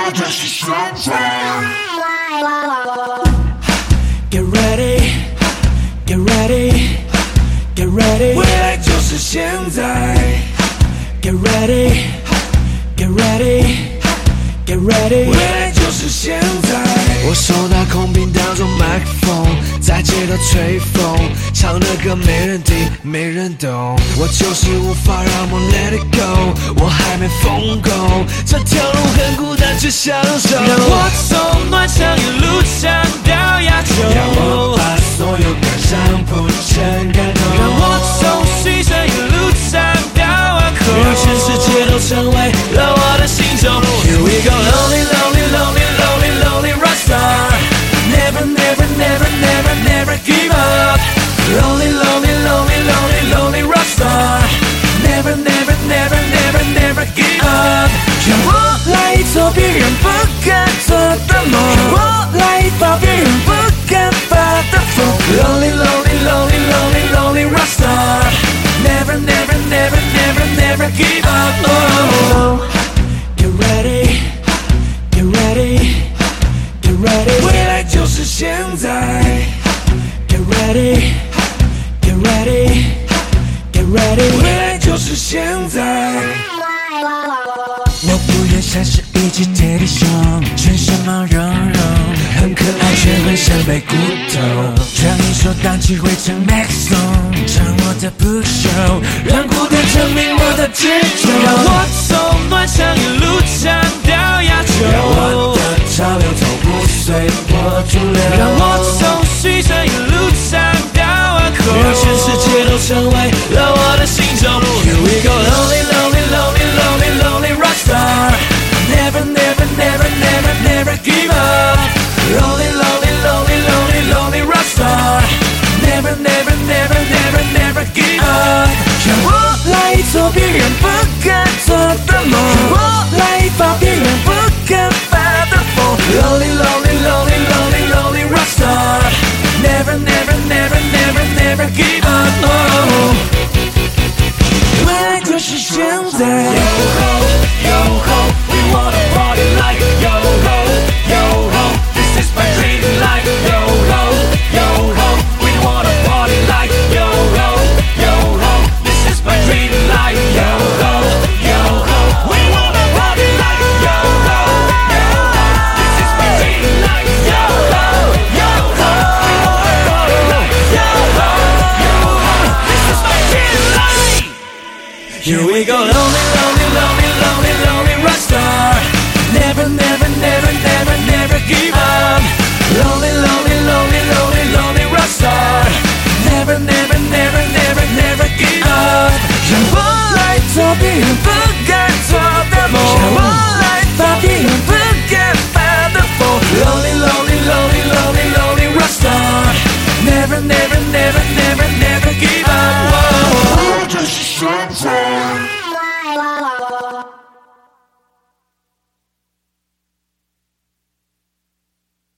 来就是现在。 Get ready, get ready, get ready， 未来就是现在。Get ready, get ready, get ready， 未来就是现在。我手拿空瓶当作麦克风，在街头吹风，唱的歌没人听，没人懂。我就是无法让梦 let it go， 我还没疯够，这条路很孤单，却享受。让我从暖场一路唱到亚洲，让我把所有感伤谱成感动，让我从西城一路唱到港口，让全世界都成为了我的心中。Here we go, lonely, lonely, lonely, lonely, lonely rockstar. Never, never, never, never, never give up. Lonely, lonely, lonely, lonely, lonely rockstar. Never, never, never, never, never give up. 让我来做别人不敢做的梦，让我来把别人不敢发的疯。Lonely, lonely, lonely, lonely, lonely rockstar. Never, never, never, never, never give up. Oh, get ready, get ready, get ready. 未来就是现在。Get ready, get ready, get ready. 未来就是现在。我不愿像是一只铁皮熊，全身毛茸茸，很可爱却会像背骨头。让一首荡气汇成 Max Song， 唱我的不朽，让孤单证明我的执着。让我从暖场一路唱到亚洲，让我的潮流从不随波逐流，让我从西城一路唱到港口，让全世界都成为了我的心中。Here we go, lonely, lonely, lonely, lonely, lonely rockstar. Never, never, never, never, never give up. Lonely, lonely, lonely, lonely, lonely rockstar. Never, never, never, never, never give up. 让我来做别人不敢做的梦，让我来把别人不敢发的疯。Lonely, lonely, lonely, lonely, lonely rockstar. Never, never, never, never, never give up. Oh, 未来就是现在。Yo ho, yo ho, we wanna party like yo ho, yo ho. This is my dream life. Yo ho, yo ho, we wanna party like yo ho, yo ho. This is my dream life. Yo ho, yo ho, we wanna party like yo ho, yo ho. This is my dream life. Yo ho, yo ho, we wanna party like yo ho, yo ho. This is my dream life. Here we go, lonely, lonely, lonely, lonely, lonely rockstar. Never, never, never, never, never give up. Lonely, lonely, lonely, lonely, lonely rockstar. Never, never, never, never, never give up. 让我来做别人不